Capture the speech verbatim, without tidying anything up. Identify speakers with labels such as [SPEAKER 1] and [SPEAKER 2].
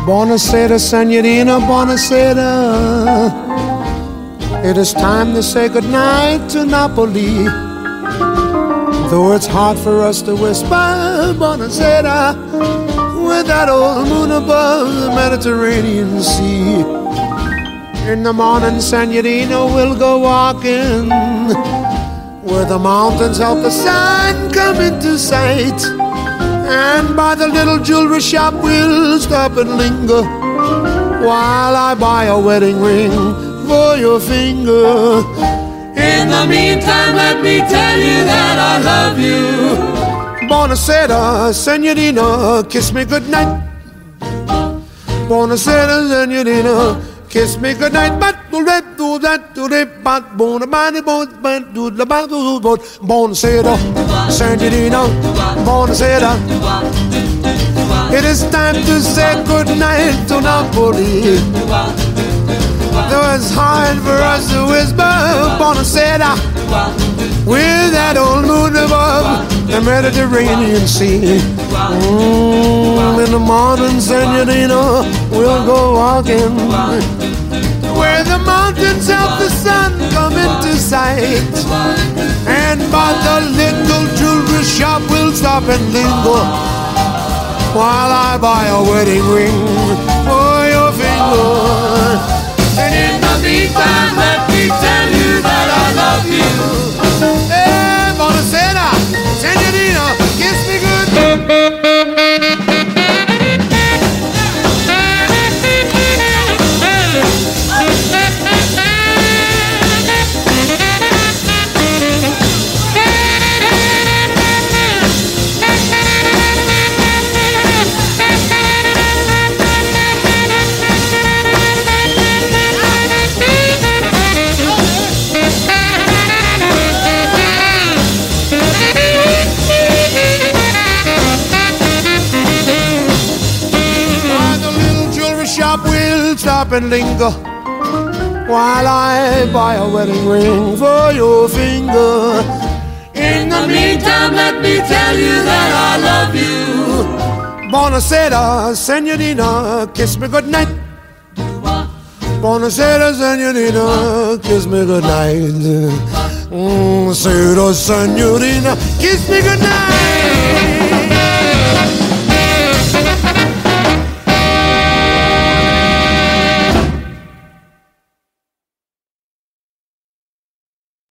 [SPEAKER 1] Buonasera, senorina, buonasera. It is time to say goodnight to Napoli. Though it's hard for us to whisper buonasera with that old moon above the Mediterranean Sea. In the morning, senorina, we'll go walking where the mountains help the sun come into sight. And by the little jewelry shop we'll stop and linger while I buy a wedding ring for your finger.
[SPEAKER 2] In the meantime, let me tell you that I love you.
[SPEAKER 1] Buonasera, senorina, kiss me goodnight. Buonasera, senorina, kiss me goodnight. But do that, do that, do that, but buonasera, buonasera, senorina, buonasera. It is time to say goodnight to Napoli. Though it's hard for us to whisper buonasera with that old moon above the Mediterranean Sea. Mm, in the morning, senorina, we'll go walking where the mountains help the sun come into sight. And by the little jewelry shop we'll stop and linger while I buy a wedding ring for your finger.
[SPEAKER 2] And in the meantime, let me tell you that I love you.
[SPEAKER 1] Hey, buonasera, senorina, kiss me good. Stop and linger while I buy a wedding ring for your finger.
[SPEAKER 2] In the meantime, let me tell you that I love you.
[SPEAKER 1] Buonasera, senorina, kiss me goodnight. Buonasera, senorina, kiss me goodnight. Mm, Buonasera, senorina, kiss me goodnight.